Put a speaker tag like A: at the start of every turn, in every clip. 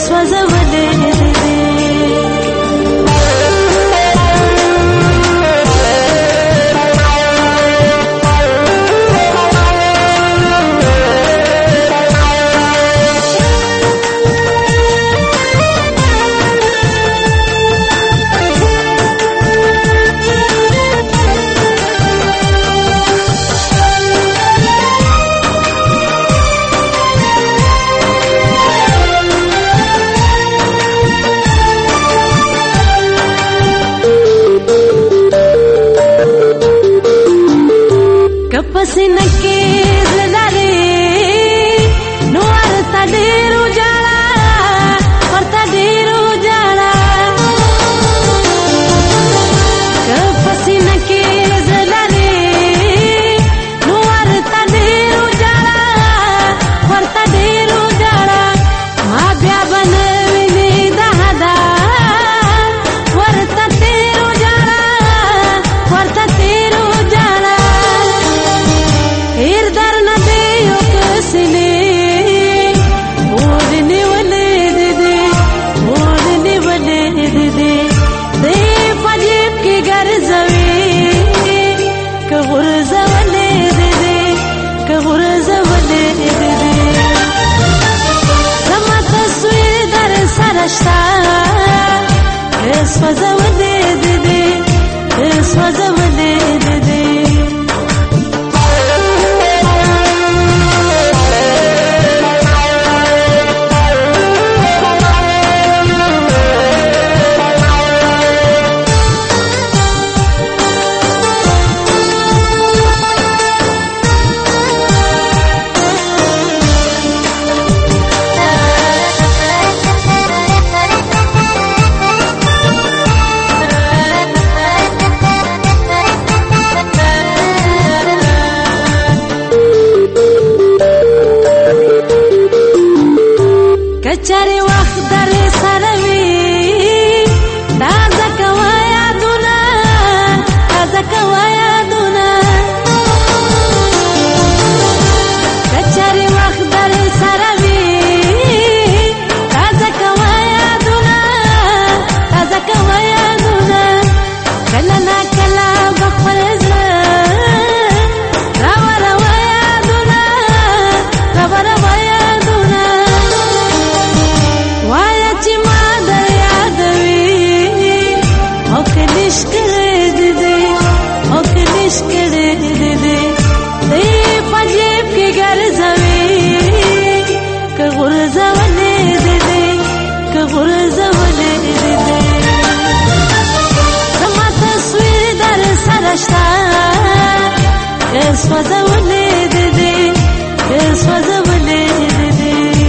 A: سوځولې دې پسینه کې زلارې نو ورته ډېرو جاړه ورته ډېرو جاړه که پسینه کې زلارې نو ورته ډېرو جاړه ورته ډېرو جاړه ما بیا به نه وینې د حده ورته تېرو جاړه ورته تېرو جاړه هیر در نه دی یو کسلې اور نیولې دې اور نیولې دې دې پجیب کې ګرځوي که غرزولې دې که غرزولې دې زما تصویر در سره شته سوځولې دې سوځولې دې کچاري وخت در سره وي تازه کوه یادونه تازه کوه یادونه کچاري وخت در سره وي تازه کوه یادونه تازه کوه یادونه کله نا کله به خپل زړه راوروه یادونه راوروه یادونه وایا چې ما در یادوي او کلیش کړې دې او کلیش کړې دې دې پجیب کې ګرځوي که غرزولې دې که غرزولې دې زما تصویر در سره شته سوځولې دې سوځولې دې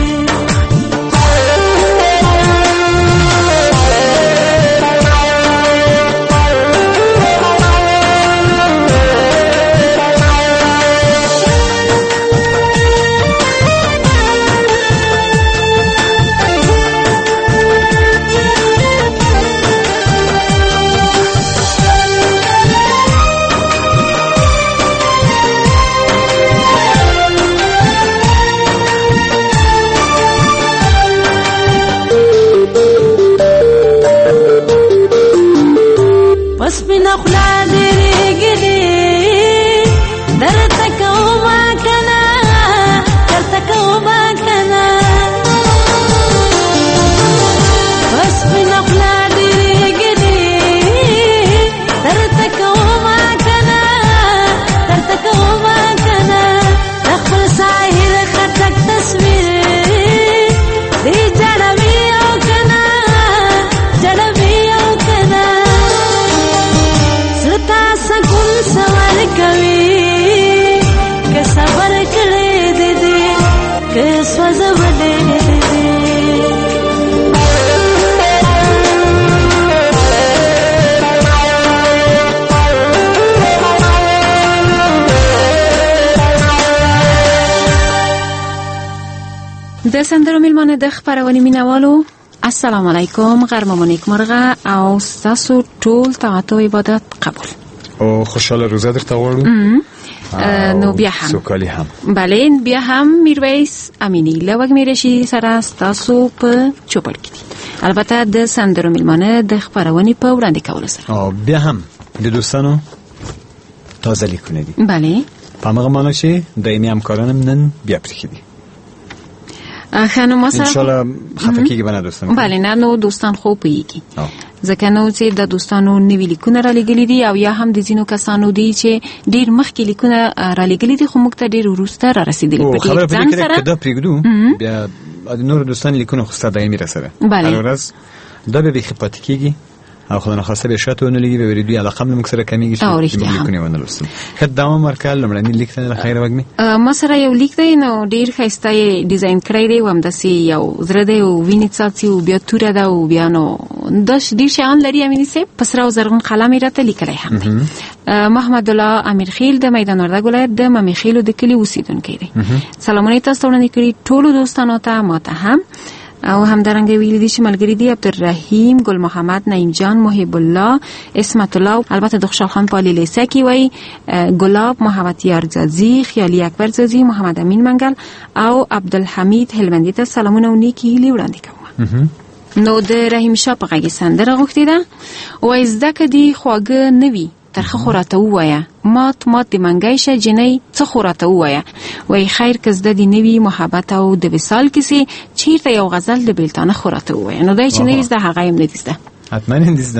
A: بس بنا خلا ډېرېږي درته کومه کنه درته کومه کنه بس بنا خلا ډېرېږي درته کومه کنه درته کومه کنه د خپل ساحل خټک تصویر دې جړوي او کنه جړوي او کنه سکون سوال کوي که صبر کړې دې که سوځولې دې
B: د سندرو میلمانه د خپرونې مینوالو السلام علیکم غرمه مو نیکمرغه او ستاسو ټول طاعت او عبادت قبول
C: او خوشاله روزه درته غواړو
B: نو بیا هم
C: سوکالی هم.
B: بله بیا هم میرویس امینی له وګ میرشي سره تاسو په چوپړ کې دي البته د سندرو میلمانه د خبرونې په وړاندې کولو سره
C: بیا هم د دوستانو تازه لیکونه دي.
B: بله
C: په هغه معنی چې دایمي همکارانم نن بیا پرې دي
B: خانم ما سره
C: ان شاء الله خفکیږي بنا دوستان.
B: بله نه نو دوستان خو پیږي ځکه نو چې د دوستانو نوی لیکونه را لګلې دي او یا هم د ځینو کسانو دي چې ډیر مخکې لیکونه را لګلې دي خو موږ ته ډیر وروسته را رسیدلي په دې ځان سره
C: دا پرېږدو بیا د نور دوستان لیکونه خو ستاسو دایمي را سره
B: بله
C: ورځ دا به خپات کیږي او خدای نخواسته به شاته ونلګي به ورېدو علاقه موږ سره کمیږي چې لیکونه ونه لوستم خدامه مرکل لمړنی لیکته خیر وګمي
B: ما سره یو لیک دی نو ډیر ښایسته یې ډیزاین کړی دی هم داسې یو زړه دی او وینې څاڅي او بیا توره ده او بیا نو ډیر شیان لري امیني صاحب په سره او زرغون قلم یې راته لیکلی هم دی محمد الله امیرخیل د میدان وردګ ولایت د ممیخیلو د کلي اوسیدونکی دی سلامونه تاسو ته وړاندې کړي ټولو دوستانو ته ماته هم او همدارنګه ویل دي چې ملګری دي عبدالرحیم ګل محمد نعیم جان محب الله اسمت الله البته د خوشحال خان پالی لیسکی وای ګلاب محمد یار زازی خیالی اکبر زازی محمد امین منګل او عبدالحمید هلمندی ته سلامونه او نیکی هیلې وړاندې کوم. نو د رحیم شاه په غږی سندره غوښتې ده وای زده کدي خواږه نوي ترخه خوراته وایا مات د منګای شه جنۍ څه خوراته وایا وای خیر کز د دې نوی محبت او د وصال کیسه چیرته یو غزل د بیلتانه خوراته وایا نو دای چې نویز د هغه هم ندیسته
C: حتما ندیسته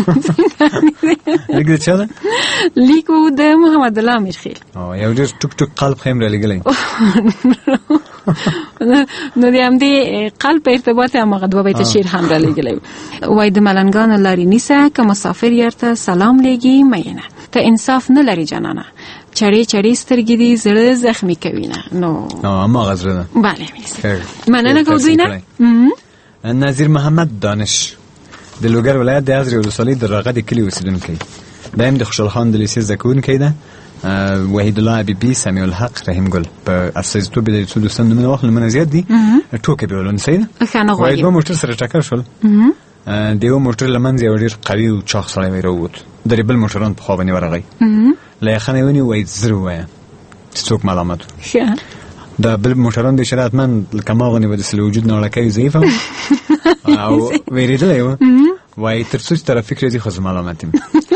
C: لیک د چا
B: لیکو د محمد الله امیرخیل
C: یو ډېر ټوک ټوک قلب خیم را لګلای
B: نو دې هم دې قلب په ارتباط هم غدوه بیت شعر هم را لګلای وای د ملنګان لاري نیسه که مسافر یارته سلام لګي مینه ته انصاف نه لري جانانه چړې چړې سترګې دې زړه زخمی کوي نه نو
C: ما غزره
B: بله مننه کوم دوی نه
C: نظیر محمد دانش د لوګر ولایت د ازری ولسوالۍ د راغد کلی اوسیدونکی دایم د خوشحال خان د لیسې زکونکی ده وحید الله حبیبی سمیع الحق رحیم ګل په اساسیتوب د څو دوستان نومونه واخلم نه زیات دي ټوکې به ولون سید وای دوه موټر سره ټکر شول دیو موټر لمنځ یو ډیر قوي او چاغ سړی وروت درې بل موټران په خوا باندې ورغی لا خنه ونی وای زرو وای څوک ملامت دا بل موټران د شرایط من کماغنی و د سل وجود نه لکه ضعیف او ویریدل یو وای تر څو ترافیک لري خو ملامتیم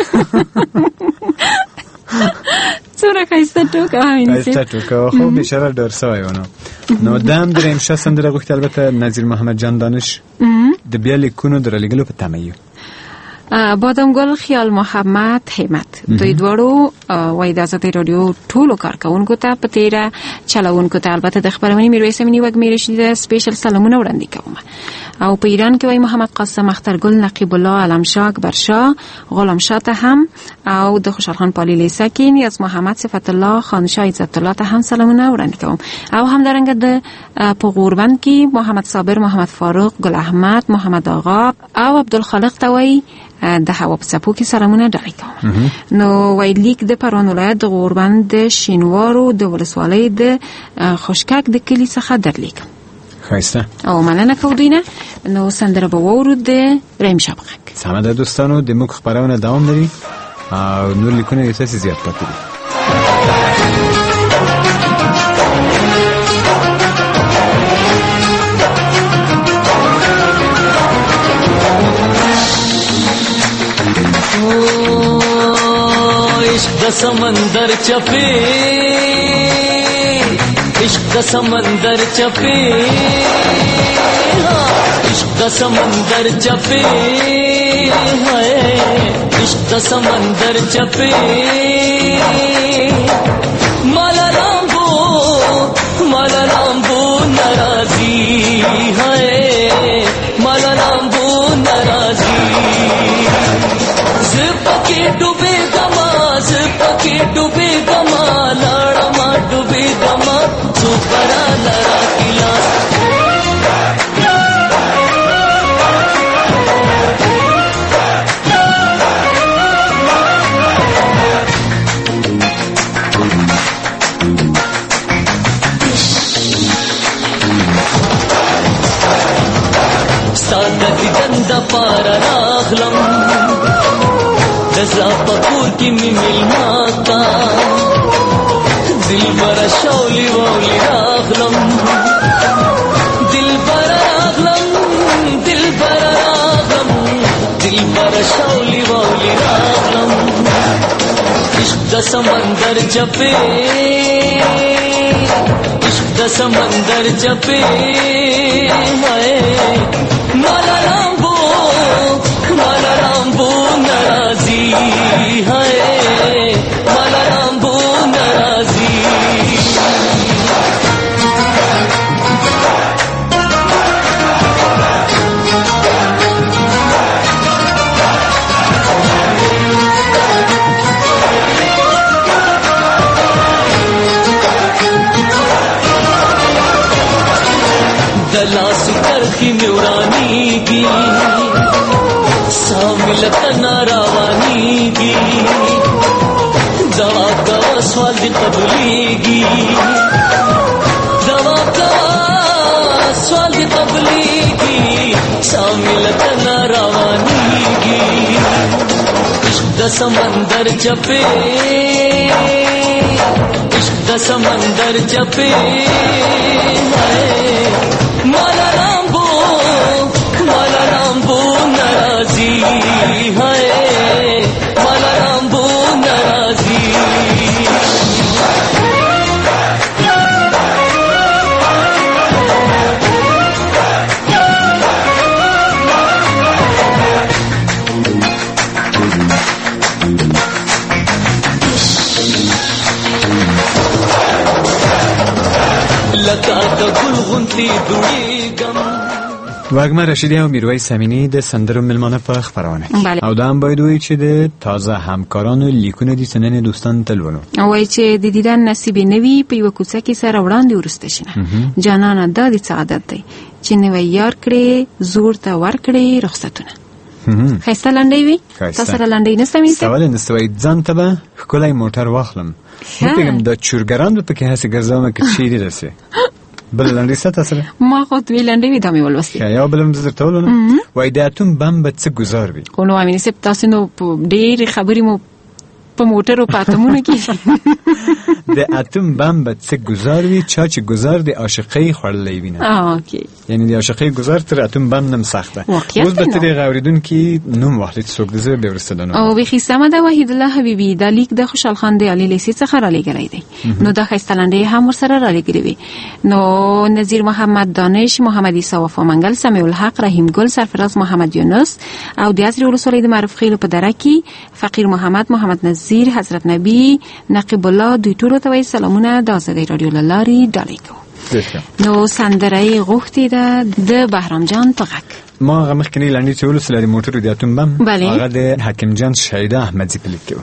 B: څوره کایسته ټوکا همین
C: کایسته ټوکا خو بشاره ډر سوی ونه نو دام دریم شه سندره غوښتل البته نظیر محمد جان دانش د بیا لیکونو درلګلو په تمایو
B: بادامګل خیال محمد همت دوی دوړو وای د ازادي رادیو ټولو کارکونکو ته په تیره چلوونکو ته البته د خبرونې میرویس امینی وګ میرشي د سپیشل سلامونه وړاندې کوم او په ایران کې وای محمد قاسم اخترګل نقیب الله علم شاه اکبر شاه غلام شاه ته هم او د خوشحال خان پالی لیسکی نیاز محمد صفت الله خان شاه عزت الله ته هم سلامونه وړاندې کوم او همدارنګه د په غوربند کې محمد صابر محمد فاروق ګل احمد محمد آقا او عبدالخالق ته وای د هوا په څپو کې سلامونه ډالۍ کوم نو وای لیک د پروان ولایت د غوربند د شینوارو د ولسوالۍ د خوشکک د کلی څخه درلیکم
C: خایسته
B: او مننه کوم دوی نه نو سندره به وورو د رحیم شاه بغک
C: سلام د دوستانو د موږ خبرونه دوام لري او نور لیکونه یې څه زیات پاتې دي
D: इश्क समंदर चपे इश्क समंदर चपे इश्क समंदर चपे है इश्क समंदर चपे माला रामबो नाराजी है माला रामबो नाराजी पके डूबे गमा लाड़मा डूबे गमा सुपरा लड़ा किला सादती गंदा पारा रागलम दसरा पकूर की मिल माता دلبر شولی وولی راغلم دلبر راغلم دلبر راغلم دلبر شولی وولی راغلم عشق د سمندر چپے عشق د سمندر چپے مالا رامبو نرازی ہے مالا رامبو نرازی دلاس کرخی میورانی گی ساملت ناروانی گی دوا کا سوال قبلی گی دوا کا سوال قبلی گی ساملت ناروانی گی عشق د سمندر چپے عشق د سمندر چپے مالا رامبو نرازی ہے مالا رامبو نرازی لکا دا گل غنتی دوڑی گم
C: وگمه رشیدی او میرویس امینی د سندرو ملمانه په خبرونه
B: بله.
C: او دا هم باید وی چې د تازه همکارانو لیکونه دي سنن دوستان تلونو
B: وای چې د دیدن نصیب نوي په یو کوڅه کې سره وړاندې ورسته شنه جانانه د دې سعادت دی چې نو یار کړي زور ته ور کړي رخصتونه خیسته لنډي وي تاسو سره لنډي نسته مې
C: سوال نستوي ځان ته به خلای موټر واخلم وپیګم د چورګران په کې هسه ګرځم کې چیرې رسې بل لنډي ست اصله
B: ما خو دوی لنډي وي دمه ولوستي
C: یا بل مزر تولونه وای د اتم بم به څه گزار وي
B: کو نو امینه سپ تاسو نو ډېر خبرې مو په موټرو پاتمونه کې
C: د اتم بم به څه گزار وي چې گزار د عاشقۍ خړلې وینه
B: اوکې
C: یعنی د عاشقۍ گزار تر اتم بم نم سخته اوس به تر غوریدون کې نوم واخلې څوک د زه به ورسدنو
B: او به سمه د وحید الله حبیبی د لیک د خوشحال خان د علی لیسی څخه را لګرای دی نو د خیستلنده هم ورسره را لګری وي نو نذیر محمد دانش محمد عیسی وفا منګل سمیع الحق رحیم ګل سرفراز محمد یونس او د ازری ولسوالۍ د معروف خیلو په دره کې فقیر محمد نذیر حضرت نبی نقیب الله دوی ټول ته وای سلامونه د آزادۍ رادیو لاري ډالۍ کو نو سندرای غوښتي د بهرام جان په غک
C: ما هغه مخکنی لاندې چې ولسله د موټرو د اتم بم هغه د حکیم جان شهیده احمدزی په لیکو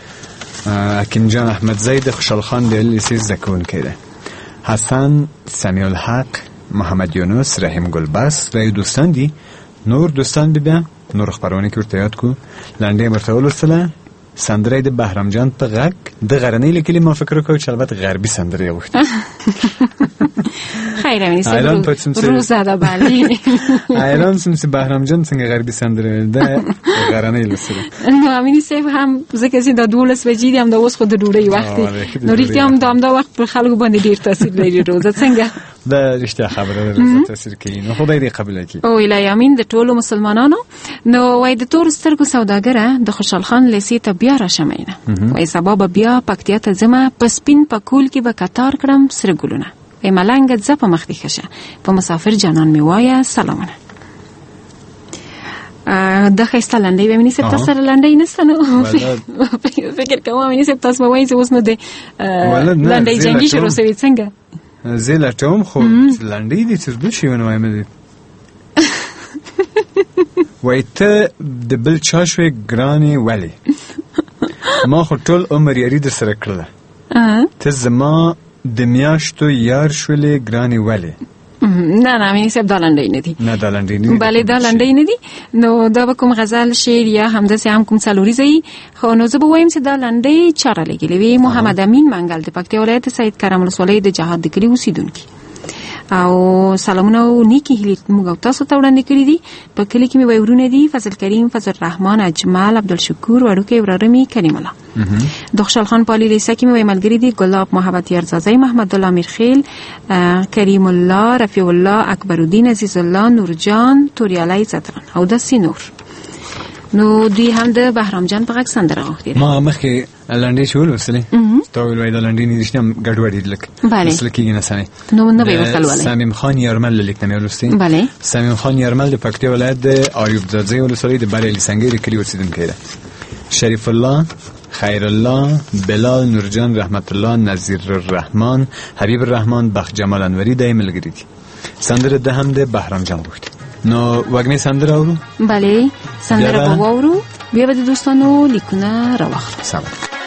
C: حکیم جان احمدزی د خوشحال خان د لیسې زکون کړه حسن سمیع الحق محمد یونس رحیم گلباس رای دوستان دي نور دوستان بیا نور خبرونه کې ورته یاد کو لاندې مرته ولسله سندره د بهرام جان په غک د غرنۍ لیکلي ما فکر وکړ چې البته غربي سندره غوښته
B: خیر امینی سه روزه ده بالی
C: ایران سمسه بهرام جان څنګه غربي سندره د غرنۍ لسره
B: نو امینی سه هم ځکه چې د 12 بجې هم د اوس خو د ډوډۍ وخت نو ریښتیا هم د وخت پر خلکو باندې ډیر تاثیر لري روزه څنګه
C: د رښتیا خبره ده تاثیر کوي نو خدای دې قبول کړي
B: او الهی امین د ټولو مسلمانانو نو وای د تور سترګو سوداګره د خوشحال خان لیسې ته بیا را شمینه وای سبب بیا پکتیا ته زما پسپین پکول کې به قطار کړم سره ګلونه ای ملنګ ز په مخ دي خشه په مسافر جانان می وایا سلامونه د خیسته لنډي به منی سپتا سره لنډي نستنو فکر کوم منی سپتا سم وای چې اوس نو د لنډي جنگي شروع شوی څنګه
C: زه لټوم خو لنډي دي چې د شي ونه وایم دي وای ته د بل چا شوي ګراني ولی ما خو ټول عمر یاري در سره کړله ته زما د میاشتو یار شولې ګراني ولی
B: نه مې سب دالنډي نه دي
C: نه دالنډي نه
B: بلې دالنډي نه دي نو دا کوم غزل شعر یا همداسې هم کوم څلوريزي خو نو زه به وایم چې دالنډي چاره لګلې وي محمد امین منګل د پکتیا ولایت سید کرم ولسوالۍ د جهاد د کلی اوسیدونکو او سلامونه او نیکی هیلې موږ او تاسو ته وړاندې کړې دي. په کلی کې مې وایورونه دي فضل کریم، فضل رحمان، اجمل، عبدالشکور، وړوکی ورارمی، کریم الله. د خوشحال خان پالی لیسه کې مې وای ملګری دي ګلاب، محبت یارزازی، محمد الله میرخیل، کریم الله، رفیع الله، اکبر الدین، عزیز الله، نورجان، توریالی زدران او د سینور. نو دوی هم د بهرام جان په غږ سندره غوښتي.
C: ما مخکې لنډې چې ولوستلې تا ویل وای د لنډې نه رښتیا ګډوډ دي لکه مثل کېږي نه سمې.
B: نو نه به ورته لولئ.
C: صمیم خان یارمل له لیک نه مې ولوستې.
B: بله.
C: صمیم خان یارمل د پکتیا ولایت د ایوب ځاځي ولسوالۍ د بریالي سنګیر کلي اوسېدونکی ده. شریف الله، خیر الله، بلال، نورجان، رحمت الله، نذیر الرحمن، حبیب الرحمن، بخت جمال انوری د ملګری دي. سندره ده هم د بهرام جان غوښتي. نو وګنې سندره اورو؟ بله
B: سندره به واورو، بیا به د دوستانو لیکونه راواخلو.
C: سلام.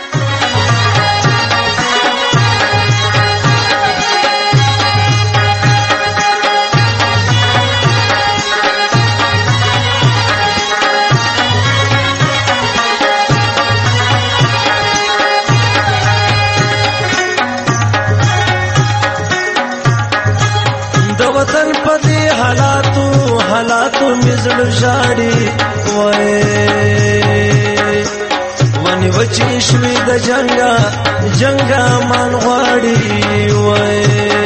E: حالاتو مزړ ژاړي وای ونی وچی شوی د جنگا مان غواړي وای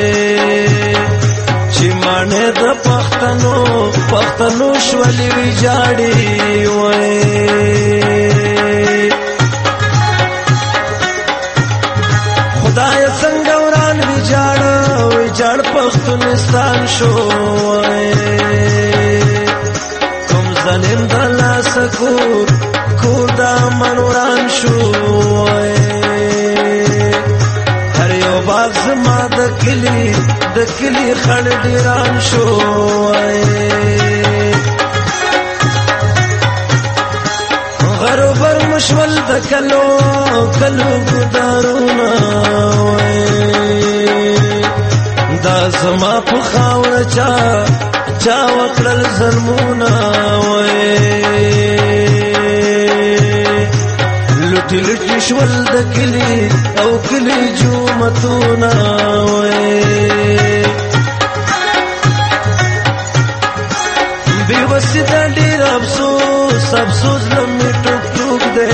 E: چې مانه د پښتنو شولې وی ژاړي وای خدای څنګه وران وی جاړ پښتونستان شو وای ظالم دلا سکور کور دا منوران شو هر یو باغ زما د کلی خړ ډیران شو غربر مشول د کلو ګدارونه دا زما په خاور چا وکړل ظلمونه لټی شول د کلی او کلی جومتونه بی وسی دا ډیر افسوس لمې ټوک دی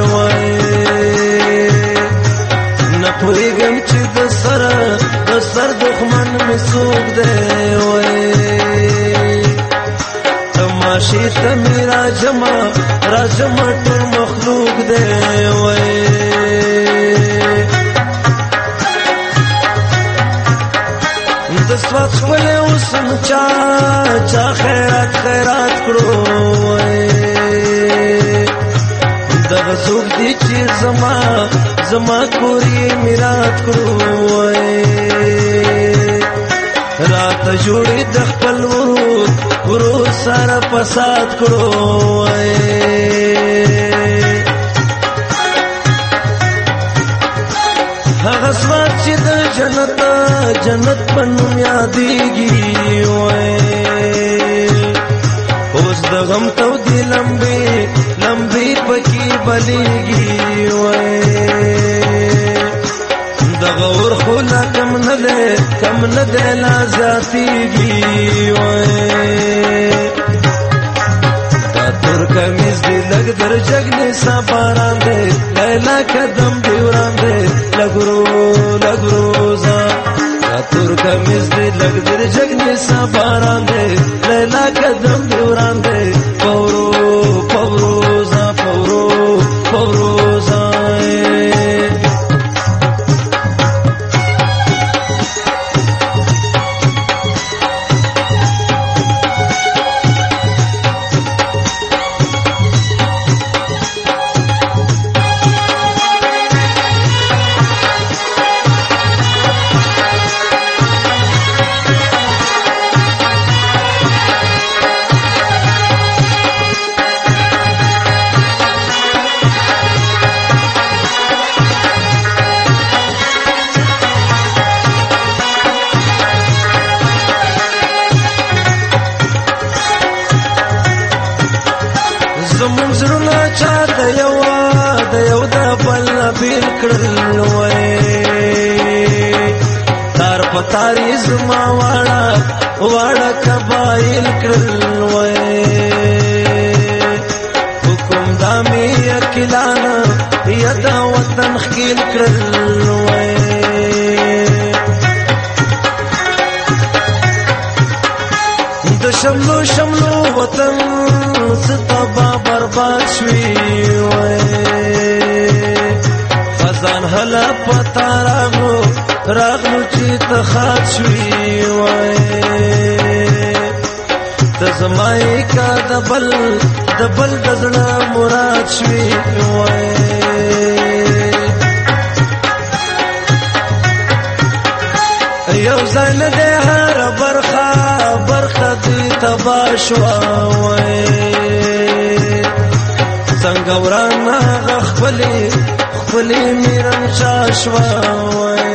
E: نه پوهېږم چې د سر دښمن مې څوک دی تماشې ته مې راجمع ټول مخلوق دی د سوات ښکلی اوسم چا خیرات کړو دغه څوک دی چې زما کور یې میرات کړو راته جوړې د خپل ورور سره فساد کړو هغه سوات چې د جنت په نوم یادېږي اوس د غم تودې لمبې پکې بلېږي دغه اور خو لا کم نه دی لا زیاتېږي دا تور کمیز دی لږ در جګنې سا باران دی لیلا قدم دی وران دی لږ روزه دا تور کمیز دی لږ در جګنې سا باران دی لیلا قدم دی وران دی پوروزه زمون زړونه چا د یو د بل بیل کړل تار پتاری زما واړه قبایل کړل وای حکم دامي اکلانه یدا وطن خیل کړل وای د شملو وطن ستبا برباد شوی وای خزان هلا پتا راغلو چې تخات شوی وای تزمای کا دبل دزنا مراد شوی وای یو ځل ده هر برخه دې تباشوا وای څنګه ورانه خپلې میرن شاشوا وای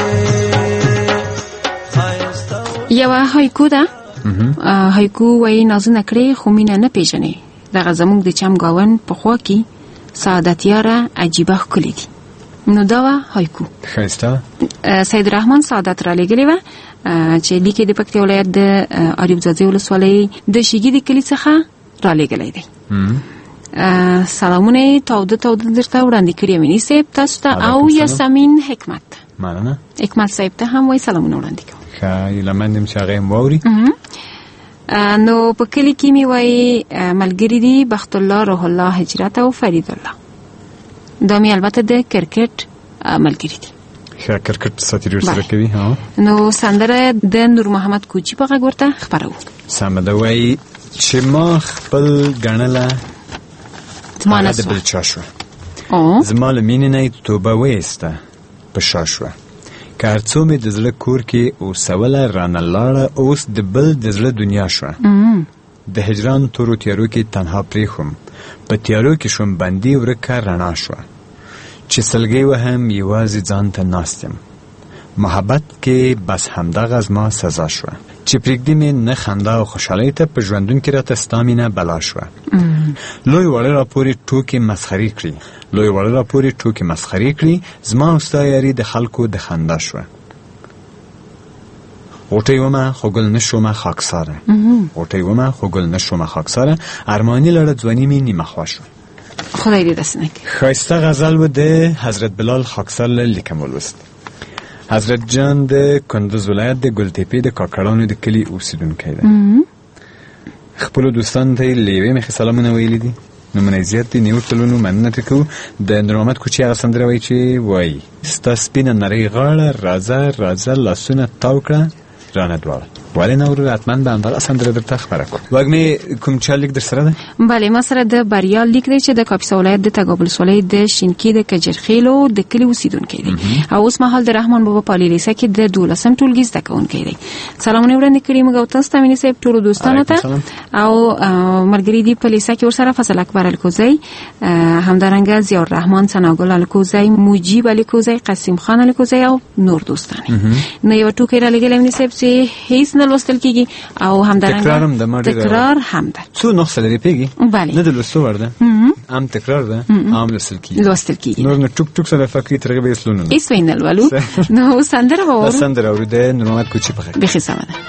B: یو هایکو ده هایکو وای نازنه کړې خو مینه نه پیژنې دغه زموږ د چم گاون په خوا کې سعادتیاره عجیبه ښکلې دي نو دا وه هایکو
C: ښایسته
B: سید رحمان سعادت را لېږلې وه چې لیکې د پکتیا ولایت د اریوب ځاځي ولسوالۍ د شیګي د کلي څخه را لېږلی دی سلامونه یې تاوده درته وړاندې کړي امیني صاحب تاسو ته او یاسمین حکمت
C: مننه
B: حکمت صاحب ته هم وایي سلامونه وړاندې کوم
C: ښه هیله مند یم چې هغه هم واوري
B: نو په کلي کې مې وایي ملګري دي بخت الله روح الله هجرت او فرید الله دا مې البته د کرکټ ملګري دي
C: ښه کرکټ ساتیري ورسره کوي
B: نو سندره د نور محمد کوچي په غږ ورته خپروو
C: سمه ده وایي چې ما خپل ګڼله هغه د بل چا شوه زما له مینې نه یې توبه وایسته په شا شوه که هر څو مې د زړه کور کې اوسوله رانه لاړه اوس د بل د زړه دنیا شوه د هجران تورو تیارو کې تنها پرېښوم په تیارو کې شوم بندي ورکه رڼا شوه چې سلګۍ وهم یوازې ځان ته ناست یم محبت کې بس همدغه زما سزا شوه چې پرېږدي مې نه خندا او خوشحالۍ ته په ژوندون کې راته ستا مینه بلا شوه لوی وړه راپورې ټوکې مسخرې کړي زما او ستا یاري د خلکو د خندا شوه غوټۍ ومه خو ګل نه شومه خاکساره ارماني لړه ځواني مې نیمه خوا شوه
B: خدای دې داسې نه کړي
C: ښایسته غزل و د حضرت بلال خاکسار له لیکم ولوست حضرت جان د کندوز ولایت د ګلتېپې د کاکړانو د کلي اوسیدونکی دی خپلو دوستانو ته یې له یوې مخې سلامونه ویلي دي نومونه یې زیات دي نیو ټولونو مننه ترې کوو د نور محمد کوچي هغه سندره وایي چې وایي ستا سپینه نرۍ غاړه راځه لاسونه تاو کړه رانه دواړه ولې نه ورو حتما به همدغه سندره درته خبره کړو وږمې کوم چا لیک در سره ده
B: بله ما سره د بریا لیک دی چې د کاپیسا ولایت د تګاب ولسوالۍ د شینکي د کجرخیلو د کلي اوسیدونکی دی او اوس مهال د رحمان بابا په لیسه کې د 12م ټولګي زده کوونکی دی سلامونه وړاندې کړي موږ او تاسو ته مینې صاحب ټولو دوستانو ته او ملګري دي په لیسه کې ورسره فضل اکبر الکوزی همدارنګه ضیاء الرحمن ثناګل الکوزی مجیب الکوزی قاسم خان الکوزی او نور دوستان نو یو ټوکی را لګلې مینې صاحب چې هیڅ نه لوستل کیږي او همدارنګه تکرار هم ده
C: څو نقصه لري پیږي نه د لوستو ور ده هم تکرار ده هم لوستل کیږي نور نه ټوک سره فکری ترغه به اسلونه
B: ایس وینل ولو نو سندره
C: اورو د نور محمد کوچي په
B: بخي سم ده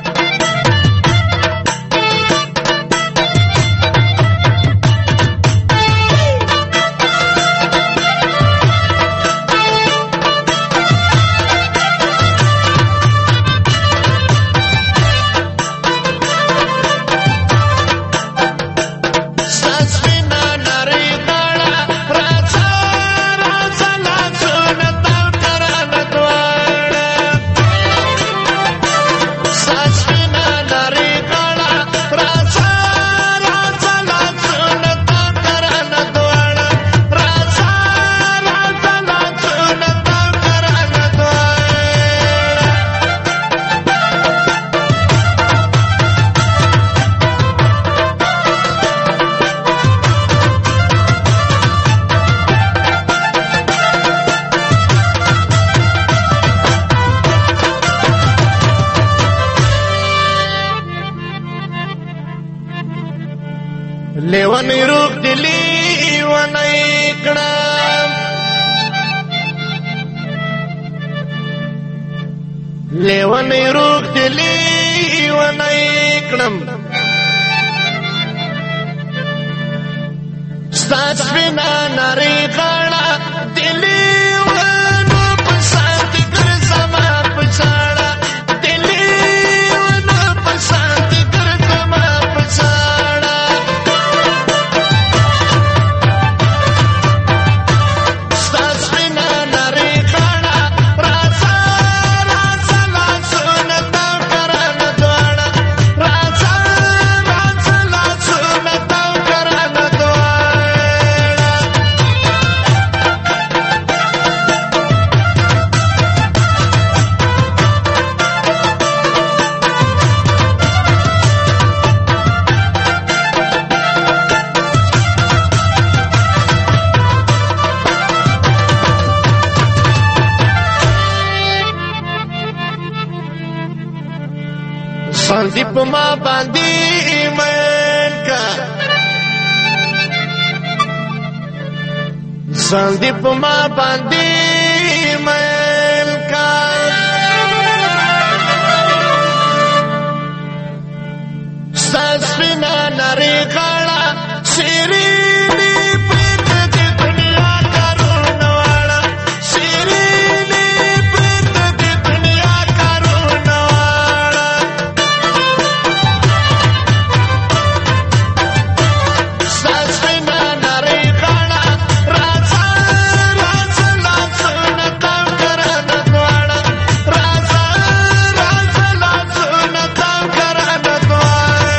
F: لیوانی روح دلی ونی کڑا لیونی روغ دی لیونی کړم ستا سپینا نری غاړه دی لیونو په سات ګرځما په چاړه دی لیونو په سات ګرځما په چاړه ستا سپینا نری غاړه راځه راځه لاسونه تاو کرانه دواړه راځه راځه لاسونه تاو کرانه دواړه سندیپ ما باندې ایمان کا سندیپ ما باندې ایمان کا سسپینا نری غاړه شیرینی پریت دی دنیا کارونه واړه شیرینی پریت دی دنیا کارونه واړه سسپینا نری غاړه راځه راځه لاسونه تاو کرانه دواړه راځه راځه لاسونه تاو کرانه دواړه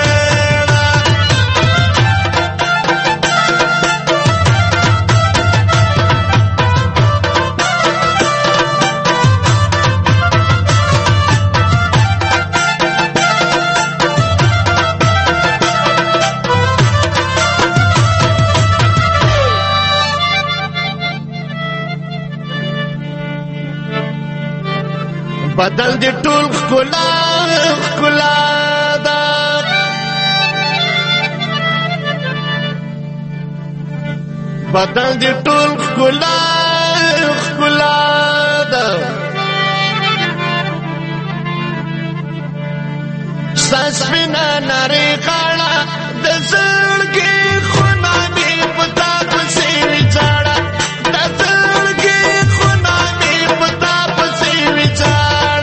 F: بدل دی ټول ښکلا ښکلا ده بدل دی ټول ښکلا ښکلا ده ستا سپینا نری غاړه د زړګي خونه مې په تا پسې ویجاړه د زړګي خونه مې په تا پسې ویجاړه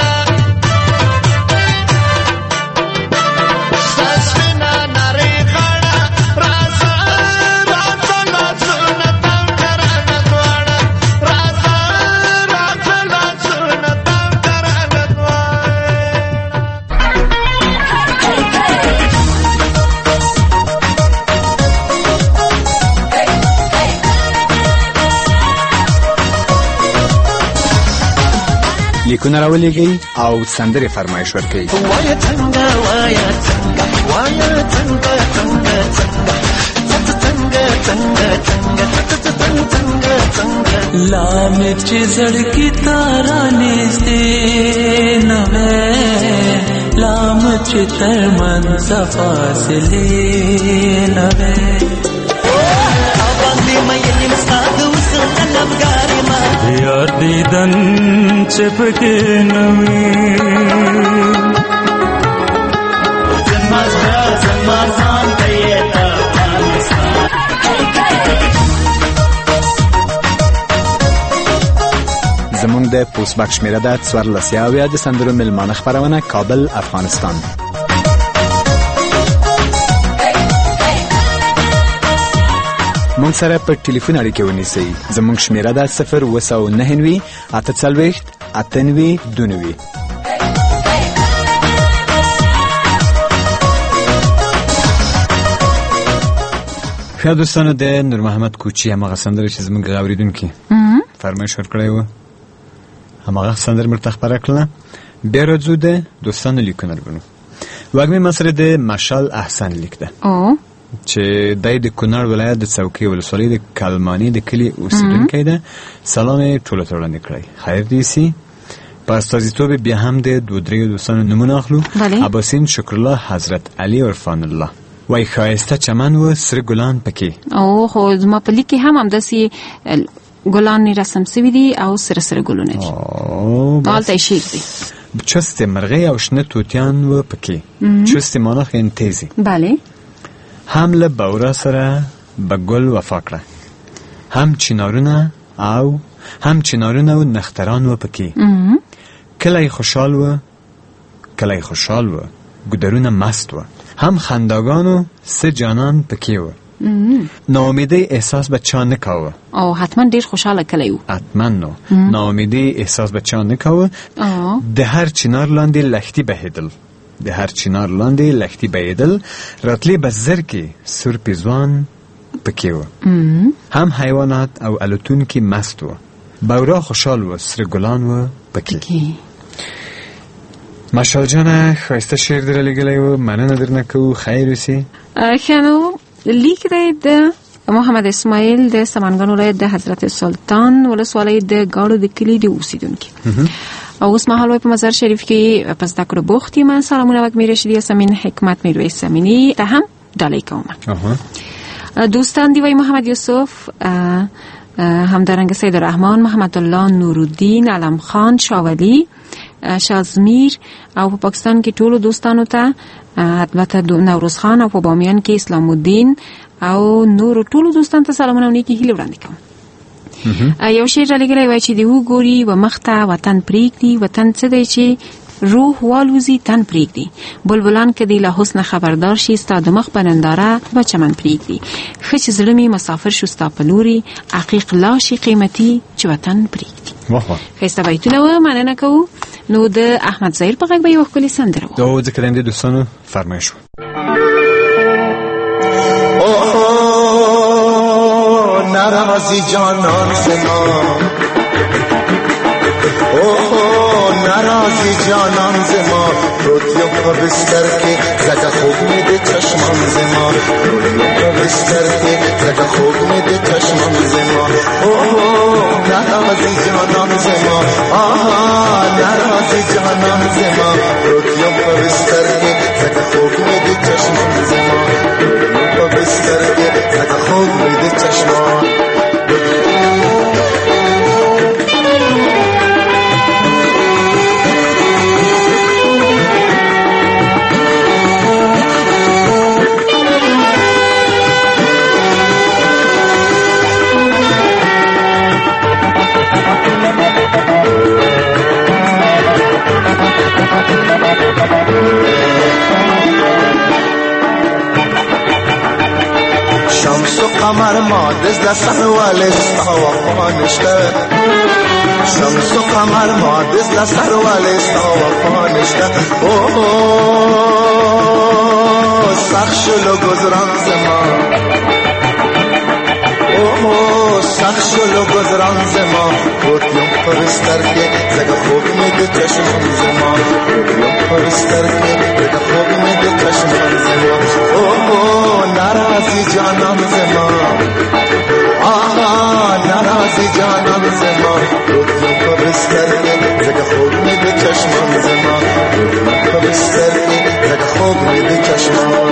C: لیکونه راولېږئ او سندرې فرمایش ورکړئ.
E: وایا څنګه وایا څنګه وایا څنګه څنګه څنګه څنګه څنګه څنګه لا مې چې زړګي تارا نږدې نه وې لا مې چې تر منځ فاصلې نه وې باندې مې نمستا د وسه لمګارې ما یار دیدن چپکې نوې زما ځان ته یې
C: زمونږ د پوسټ شمیره ده 14 د سندرو ملمانه خپرونه کابل افغانستان. مونږ سره په ټلیفون اړیکه ونیسئ. زمونږ شمیره ده 029 48 98 29. ښه دوستانو د نور محمد کوچي همغه سندره چې زمونږ اوریدونکي فرمایش ورکړی و همغه سندره مرته خپره کړله. بیا راځو د دوستانو لیکونه لولو. وږمې مسره د مشال احسن لیک ده چې د کونړ ولایت د څوکۍ ولسوالۍ د کلمانی د کلي اوسیدونکی ده. سلام ټولو ته وړاندې کړی. خیر دې سي. په استازیتوب بیا هم د دوه درې دوستانو نومونه اخلو. اباسین شکرالله حضرت علی عرفان الله وای ښایسته چمن و سره ګلان پکې.
B: او خو زما په لیک کې هم همداسې ګلان رسم سوي دي او سره سره ګلونه دي. دالته شیر دي.
C: چست مرغی او شنه توتیان و پکی چست مانا خیلی تیزی
B: بله
C: هم لبورا سره بگل و فاکره هم چنارونه و نختران و پکی کلی خوشحال و گدرون مست و هم خنداگان و سه جانان پکی و ناامیده احساس به چا نکاوه
B: او حتما دیر خوشحاله کلی و
C: حتما ناامیده احساس به چا نکاوه ده هر چنار لاندی لختی بهیدل راتلی بزر که سر پیزوان پکیو هم حیوانات او الوتون که مست و بورا خوشحال و سرگلان و پکی مشال جانه خواسته شیر در لگلی و منه ندر نکو خیر وسی
B: خانو لیک ده محمد اسماعیل ده سمنگان ولایت ده حضرت سلطان ول سوالای ده گاړو د کلی دی اوسیدونکي او اوس مهال په مزار شریف کې پس دکړو بوختي من سلامونه وک میره شدی سمین حکمت میروي سمینی ته هم دالای کوم دوستان دی وای محمد یوسف همدارنگ سید الرحمن محمد الله نورالدین علم خان شاولی شازمیر او په پاکستان کې ټولو دوستانو ته البته نوروز خان او په بامیان کې اسلام الدین او نور ټولو دوستانو ته سلامونه او نیکی هیله وړاندې کوم یو شعر لګلای وای چې دی وګوري و مخته وطن پریږدي وطن څه دی چې روح والوزی تن پریږدي بلبلان کې دی له حسن خبردار شي ستا د مخ بننداره به چمن پریږدي خچ زړه می مسافر شو ستا په لوري عقیق لا شي قیمتي چې وطن پریږدي
C: واه
B: خسته بیتونه و مننه کوو نو د احمد ظاهر په غږ به یو ښکلې سندره و
C: دو ذکر اندې دوستانو فرمایش
F: ناراضی جانان زما ناراضی جانان زما روتیو په بستر کې زکه خوب می د چشمان زما روتیو په بستر کې زکه خوب می د چشمان زما ناراضی جانان زما ناراضی جانان زما روتیو په بستر کې زکه خوب می د چشمان زما روتیو په بستر کې زکه خوب می د چشمان شمس و قمر ما دزد سر والستا وفا نشته شمس و قمر ما دزد سر والستا وفا نشته سخ شلو گذران زما سخ شلو گذران زما روتیم پرستر که زگه خوب میده چشمان زما روتیم پرستر که زگه خوب میده چشمان زما ناراضی جانم زما ناراضی جانم زما روتیم پرستر که زگه خوب میده چشمان زما روتیم پرستر که زگه خوب میده چشمان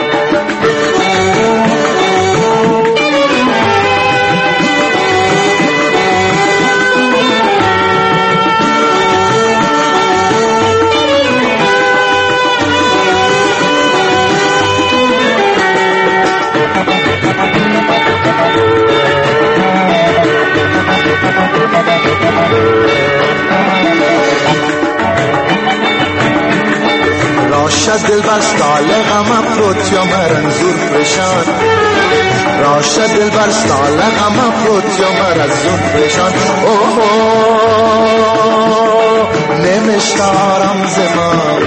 F: راشد دل بستال غم افروت یا مرنزور پرشان راشد دل بستال غم افروت یا مرنزور پرشان نمیشتارم زمان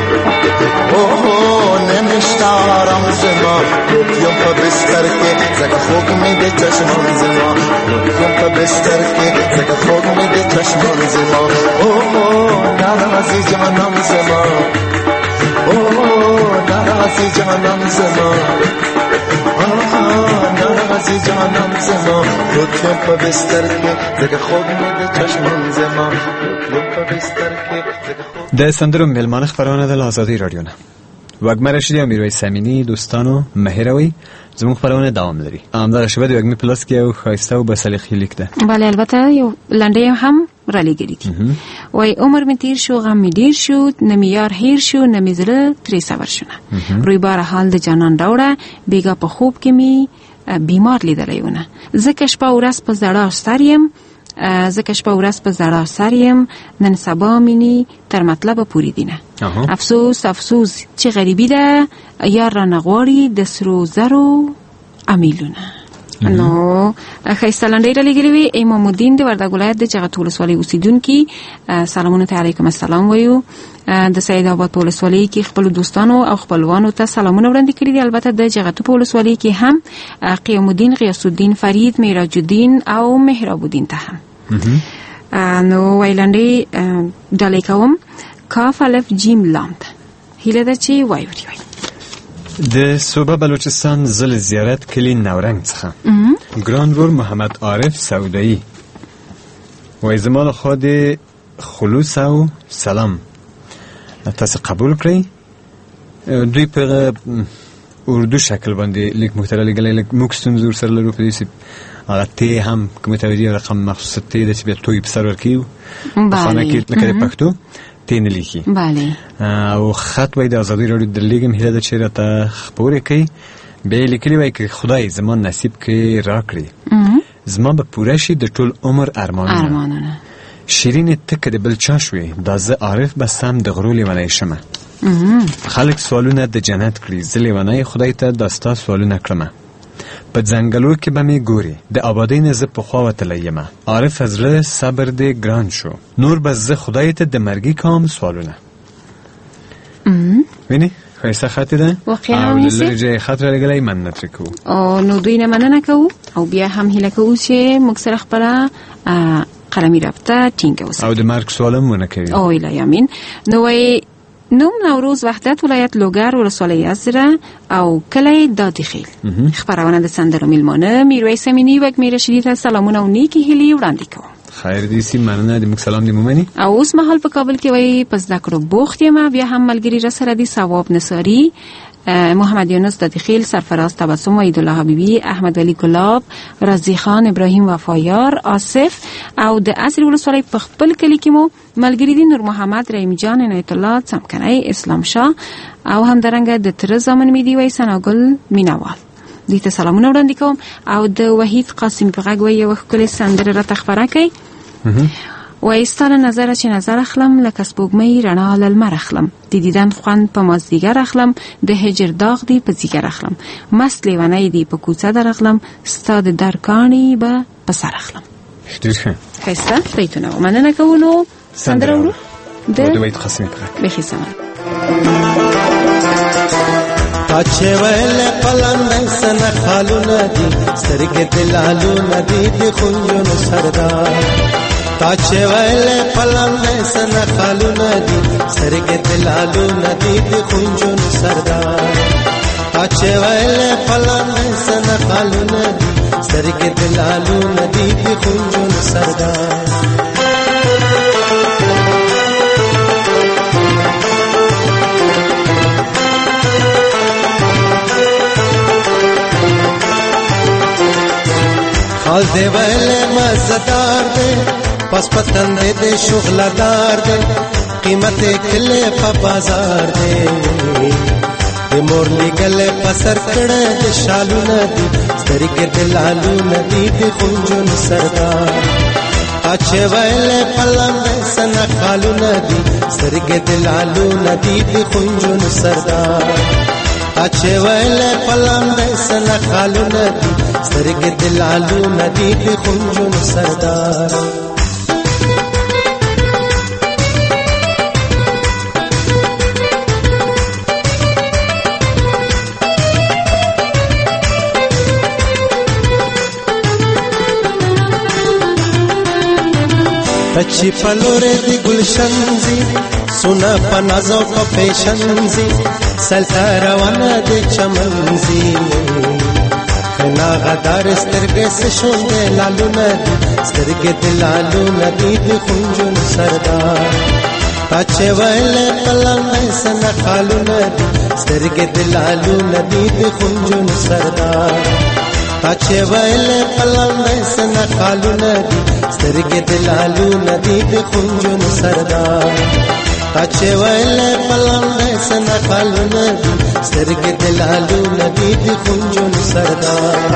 F: نمیشتارم زمان روتیم پا بستر که زگه خوب میده چشمان زمان روتیم پا بستر که زگه خوب میده چشمان زمان ناراضی جانم زمان ناراضی جانم زمان ناراضی جانم زمان روتیم پا بستر که زگه خوب میده چشمان زمان روتیم پا بستر که زگه خوب
C: د سندرو ملمانه خبرونه د آزادی رادیو نه وګمه رشیدی امیروی سمینی دوستانو مهروی زموږ خبرونه دوام لري همدغه شبه د وګمه پلاس کې او خایسته او بسلیخي لیک ده
B: بله البته یو لنډه هم را لېږلي دي. وایي عمر مې تیر شو، غم مې ډیر شو، نه مې یار هیر شو، نه مې زړه ترې صبر شونه. روی باره حال د جانان راوړه، بیګا په خوب کې مې بیمار لیدلی ونه. ځکه شپه ورځ په زړه سر یم، ځکه شپه ورځ په زړه سر یم، نن سبا مینې تر مطلبه پورې دینه. افسوس افسوس چې غریبي ده، یار را نغواړي د سرو زرو امیلونه. نو ښایسته لنډۍ را لېږلې وې. امام الدین د وردګ ولایت د جغتو ولسوالۍ اوسېدونکي، سلامونه ته علیکم السلام وایو. د سید آباد په ولسوالۍ کې خپلو دوستانو او خپلوانو ته سلامونه وړاندې کړي دي. البته د جغتو په ولسوالۍ کې هم قیام الدین، غیاث الدین، فرید، معراج الدین او مهراب الدین ته هم. نو وایي لنډۍ ډالۍ کوم. کاف الف جیم لام ته هیله ده چې وایي وایي.
C: د صوبه بلوچستان زل زیارت کلی نورنګ څخه ګران ورور محمد عارف سودایی وایي زما له خوا د خلوص او سلام تاسو قبول کړئ. دوی په اردو شکل باندې لیک محتوا لګلې، لیک موږ ستونزې ورسره لرو په دې هغه ته هم کومه توجیه رقم مخصوص ته د چې بیا توی په سر ورکیو په خانه کې لکه د پښتو تین لیکي.
B: بله.
C: او خط وای د آزادی رادیو د لیګم هله د چیرې ته خبرې کوي به لیکلي وای چې خدای زمان نصیب کې راکړي زما به پوره شي د ټول عمر ارمانونه. شیرین تک د بل چا شوي دا زه عارف به سم د غرو لیونی شمه. خلک سوالونه د جنت کړي، زه لیونی خدای ته داستا سوالونه کړمه. په ځنګلو کې به مې ګوري د آبادۍ نه زه پخوا وتلی یمه. عارف از زړه صبر دې ګران شو، نور به زه خدای ته د مرګي کوم سوالونه. ویني ښایسته خط ده
B: واقعا.
C: او د لرې ځای خط رالیږلی مننه ترې کوو.
B: نو دوی نه مننه کوو او بیا هم هیله کوو چې موږ سره خپله قلمي رابطه ټینګه وساتو
C: او د مرګ سوال هم ونه کوي.
B: او الهی امین. نو وایي نوم نوروز وحدت ولایت لوګر ولسوالۍ ازره او کلی دادخیل. خبرونه د سندرو میلمانه میرویس امینی و اکمیر رشیدی ته سلامونه او نیکی هیلې وړاندې کوم.
C: خیر دې سي مننه د موږ سلام دې مومني.
B: او اوس مهال په کابل کې وایي پس زده کړو بوخت یم. بیا هم ملګري را سره دي ثواب نصاری، محمد یونس دادخیل، سرفراز تبسم، وحیدالله حبیبی، احمد علی گلاب، رضی خان، ابراهیم وفایار، آصف او د عصر ولسوالۍ په خپل کلی کې مو ملګری دي نور محمد، رحیم جان، عنایت الله، څمکنی، اسلام شاه او همدارنګه د تر زامن می دی وای سناګل مینوال. دې ته سلامونه وړاندې کوم. او د وحید قاسم په غږ وای یو ښکلې سندره را تخبره کوي. وای ستاره نظر چې نظر اخلم لکه سپوږمۍ رڼا له لمر اخلم، د دیدن خوند په مازدیګر اخلم، د هجر داغ دی په ځیګر اخلم، مست لیونی دی په کوڅه درغلم، ستا د درکاڼي به په سر اخلم.
C: ډېر ښه
B: ښایسته بیتونه مننه کوو. نو سندره وړو
C: د وحید قاسم په غږ.
B: بېخي سمه.
E: پاچه ویل قلم سن خالونه دی سترګې دلالونه دی د خونجونو سردار. پاچه ویل قلم سن خالونه دی سترګې دلالونه دی د خونجونو سردار. پاچه ویل قلم سن خالونه دی سترګې دلالونه دی د خونجونو سردار. حال دے ویلے مزدار دے پس پتن دے دے شغلدار دے قیمت کلے پا بازار دے دے مورلی گلے پسر کڑے دے شالو ندی سترک دلالو ندی دے خونجون سردار. اچھے ویلے پلم دے سن خالو ندی سترک دلالو ندی دے خونجون سردار. اچھے ویلے پلم دے سن خالو ندی سترګې دلالو ندی د خونجون سردار. تچی پلورے دی گلشن زی سونا پنازو پا پیشن زی سلطا روانه دی چمن زی نا غدار سترګې سشوندې لالو ندی سترګې دلالو ندی د خونجون سردار. پاچه ویل قلم سن خالو ندی سترګې دلالو ندی د خونجون سردار. پاچه ویل قلم سن خالو ندی سترګې د لالو ندی د خونجون سردار تا چې ویل پلاندې سنا خالونه دي سترګې د لالو ندی د خونجون سردار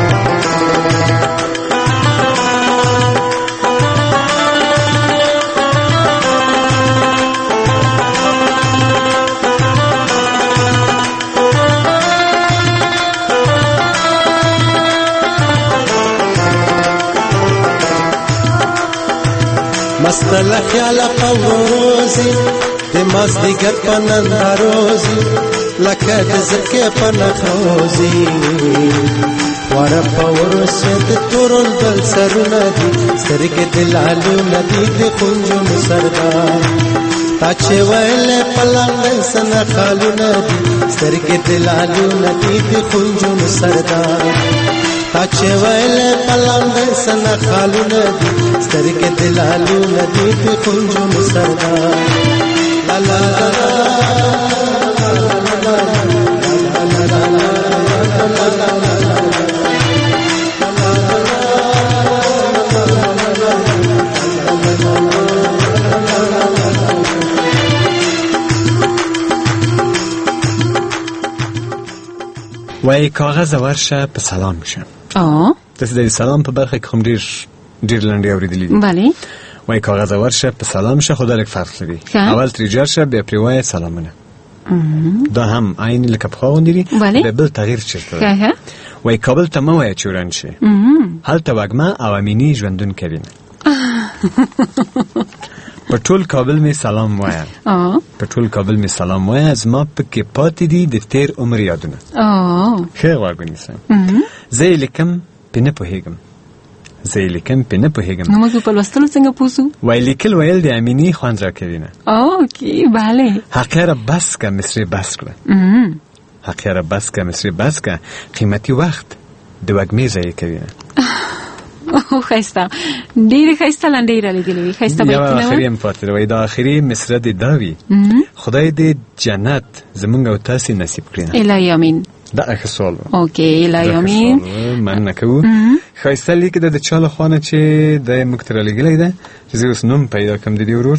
E: مستل خیال قوروزی د مازدیګر په ننداروزی لکه د زکه په نخوزی ور په ورسه د تورل دل سرونه دي سترګې د لالو ندی د خونجون سردار تا چې ویل پلاندې سنا خالونه دي سترګې د لالو ندی د خونجون سردار تا چې ویل پلاندې سنا خالونه دي سترګې د لالو ندی د خونجون سردار لا لا
C: وای کاغذ ورشه په سلام شه تاسو د سلام په برخه کې هم ډیر لنډي اوریدلې دي
B: بله
C: وای کاغذ ورشه په سلام شه خو دلک فرق لري اول تریجر شه بیا پریوای سلامونه دا هم عین لکه په خو دي به بل تغییر چیرته وای کابل ته مو وای چوران شي هلته وګما او امینی ژوندون کوي په ټول کابل می سلام وایا په ټول کابل می سلام وایا زما پکې پاتې دي د تیر عمر یادونه خیر ورګنی سم زه لیکم پنه پوهیږم
B: نو موږ په لوستلو څنګه پوسو
C: وای لیکل ویل د امینی خوان را کوي نه
B: اوکې bale
C: حقیقت بس کا مصری بس کړه حقیقت بس کا مصری بس کا قیمتي وخت د وګمې ځای کوي
B: او خیسته ډیر خیسته لاندې را لګلې خیسته
C: یا اخري هم پاتې وای دا اخري مصره د داوی خدای دې جنت زمونږ او تاسو نصیب کړي
B: الهی امین
C: دا اخر سوال
B: اوکې الهی امین
C: من نکو خیسته لیک د چاله خانه چې د مکتر لګلې ده چې زه اوس نوم پیدا کوم د دې ورور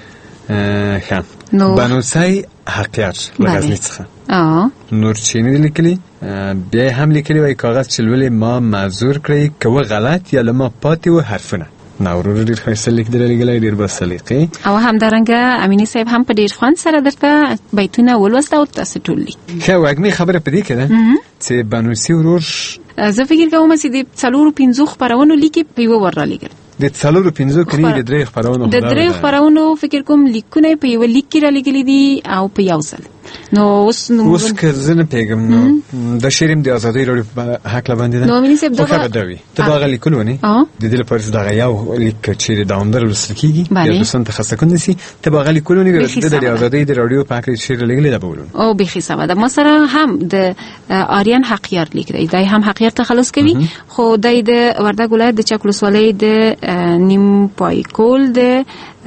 C: بنوسای حقیقت لغزنی څخه نور چینی لیکلی بیا هم لیکلی وای کاغذ چلولی ما معذور کړی که و غلط یا لما پاتی و حرفونه نورو ډیر ښایسته لیک درلګلی ډیر با سلیقې
B: او همدارنګه امینی صاحب هم په ډیر خوند سره درته بیتونه ولوسته او تاسو ټول لیک
C: ښه وګمې خبره پدې کې ده چې بنوسی ورور
B: زه فکر کوم چې د 4-5 خبرونو لیکي په یو ور را لګل
C: د 4-5 کړي د 3 خبرونو
B: د 3 خبرونو فکر کوم لیکونه په یو لیک کې را لګل دي او په یو ځل نو اوس
C: که زه نه پیغام نو د شیریم د ازادۍ لري په حق لباندې ده
B: نو مینه سب
C: دغه دوی ته دغه لیکلونه د دې لپاره دغه یو لیک چې د عمر لسکیږي یا د سنت خاصه نسی ته دغه لیکلونه د ازادۍ د رادیو پاک شیر لګلې ده بولون
B: او بخي سبا د مسره هم د آریان حقیار لیک دی دای هم حقیار تخلص کوي خو دای د وردګ ولایت د چکلسوالۍ د نیم پای کول د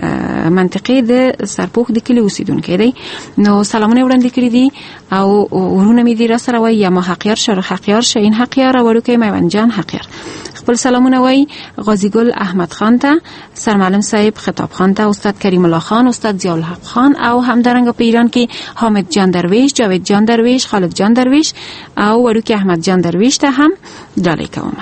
B: منطقې د سرپوخ د کلی اوسیدونکو دی نو سلامونه وړاندې کړی دي او ورونه می دي را سره وای یا ما حقیار شر حقیار شین حقیار ورکه میوند جان حقیار خپل سلامونه وای غازی گل احمد خان ته سرمعلم صاحب خطاب خان ته استاد کریم الله خان استاد ضیاء الحق خان او همدارنګه په ایران کې حامد جان درویش جاوید جان درویش خالد جان درویش او ورکه احمد جان درویش ته هم ډالۍ کوم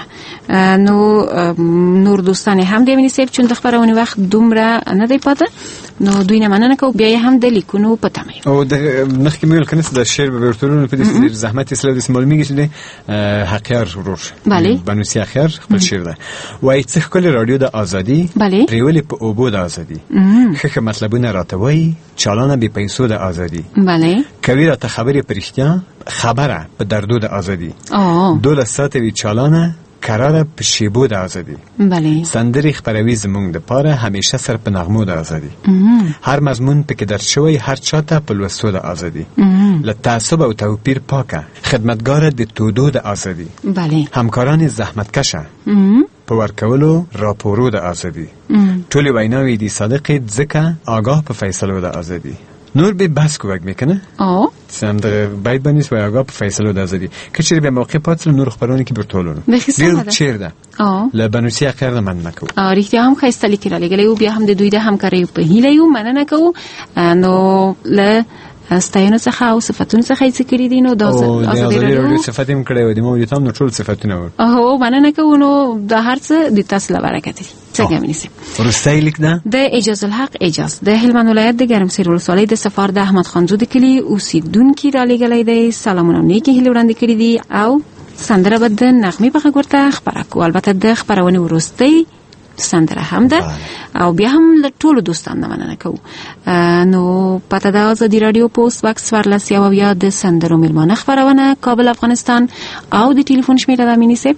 B: نو نور دوستان هم د امینی صاحب چون د خبرونه وخت دومره نه دی پاته نو دوی نه مننه کو بیا هم د لیکونو پته مې
C: او د نخ کې مې کنه د شعر به ورتلون په دې زحمت اسلام د اسماعیل میږي چې حقیار ورور بنوسی اخر خپل شعر ده وای څخه کله رادیو د ازادي پریولې په اوبو د ازادي خخه مطلبونه راتوي چالانه به پیسو د ازادي
B: بله
C: کوي را ته خبرې پرښتیا خبره په دردو د ازادي دوله ساعت وی چالانه قراره په شیبو د ازادي
B: بله
C: سندري خبروي زمونږ د پاره همیشه سر په نغمو د ازادي هر مضمون پکې در شوی هر چاته په لوستو د ازادي له تعصب او توپیر پاکه خدمتګار د تودو د ازادي
B: بله
C: همکاران زحمتکشه په ورکولو راپورو د ازادي ټولې ویناوي دي صادقې ځکه آگاه په فیصلو د ازادي نور به بس کوک میکنه سم د باید بنیس و هغه په فیصلو د ازادي کچې به موقع پاتل نور خبرونه کې برټولونو ډیر چیر ده له بنوسی اخر من نکو
B: اړیکې هم خاصه لیکل لګلې او بیا هم د دوی د همکاري په هیله یو مننه کوو نو له ستاینو څخه او صفاتونو څخه څه کړی دي نو د ازادي راډیو
C: صفات هم کړی و د مو ته نو ټول صفاتونه و
B: او مننه کوو نو د هر څه د تاسو لپاره برکت دي څنګه منیسي
C: ورستای لیک ده
B: د اجازه الحق اجازه د هلمند ولایت د ګرمسیر ولسوالۍ د سفار د احمد خان زود کلی اوسیدونکو را لګلې دی سلامونه نیکی هیله وړاندې کړی دي او سندره بد نغمه په خبرته خبره کو البته د خبرونه ورستۍ سندره هم ده او بیا هم له ټولو دوستانو مننه کوو نو پته دا ازادي رادیو پوسټ باکس ورلس یو بیا د سندرو ملمانه خبرونه کابل افغانستان او د ټلیفون شمیره د مینیسه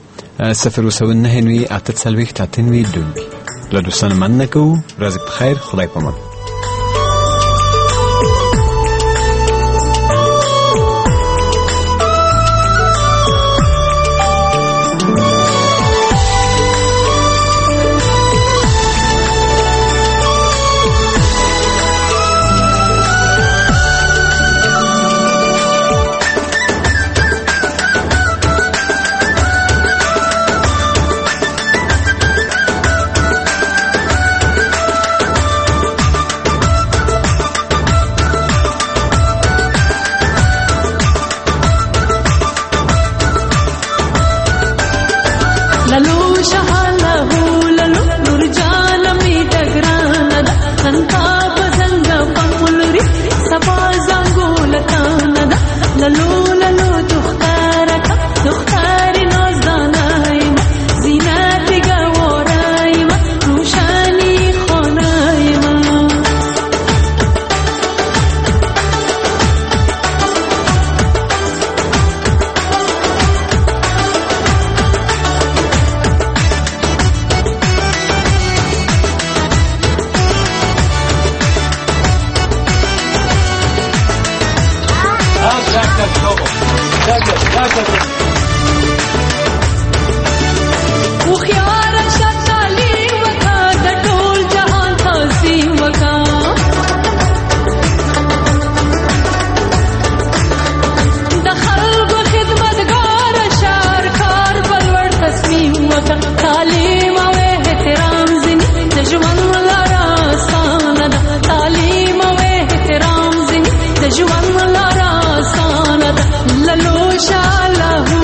B: 079 له دوستانو مننه کوو ورځ په خیر خدای پامان
A: ژوند لاره سانه ده لالو شاله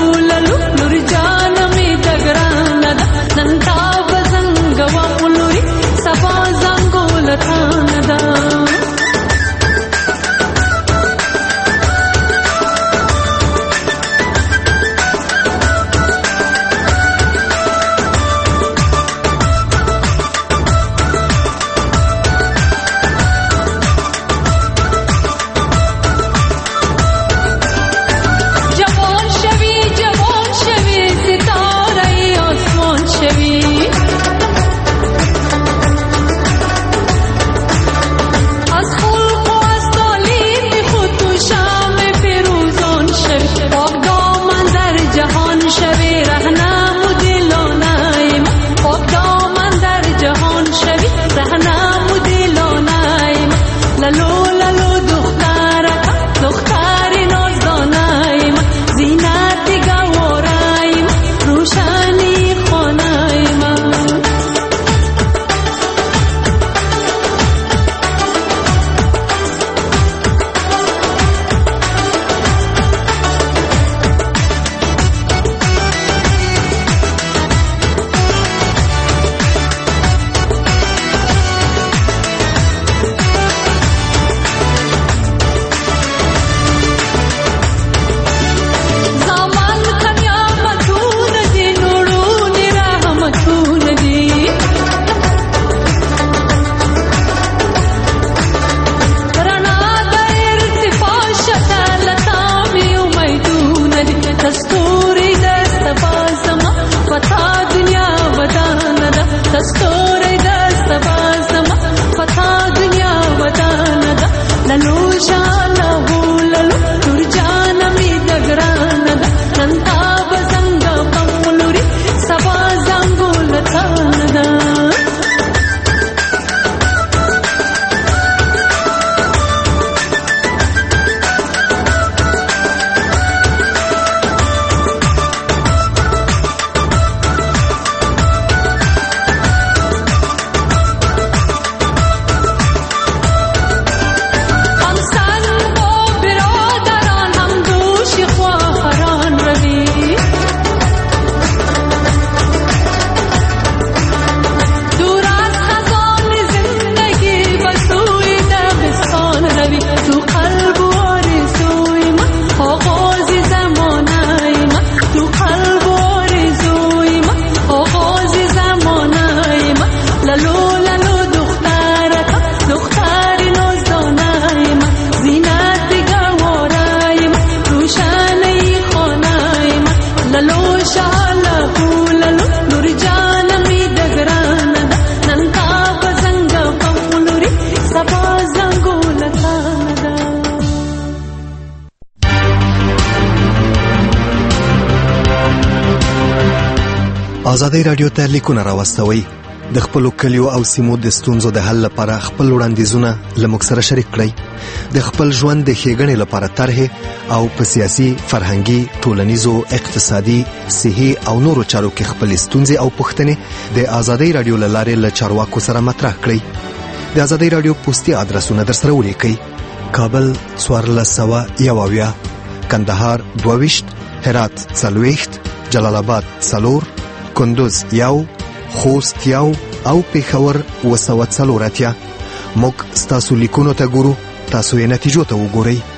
G: ازادي رادیو ته لیکونه راوستوئ. د خپلو کلیو او سیمو د ستونزو د حل لپاره خپل وړاندیزونه له موږ سره شریک کړئ. د خپل ژوند د ښېګڼې لپاره طرحې او په سیاسي، فرهنګي، ټولنیزو، اقتصادي، صحي او نورو چارو کې خپلې ستونزې او پوښتنې د ازادي رادیو له لارې له چارواکو سره مطرح کړئ. د ازادي رادیو پوسټي ادرسونه درسره ولیکئ: کابل 1401، کندهار 22، هرات 40، جلال آباد 4، کندوز 1، خوست 1 او پېښور 240. موږ ستاسو لیکونو ته ګورو، تاسو یې نتیجو ته وګورئ.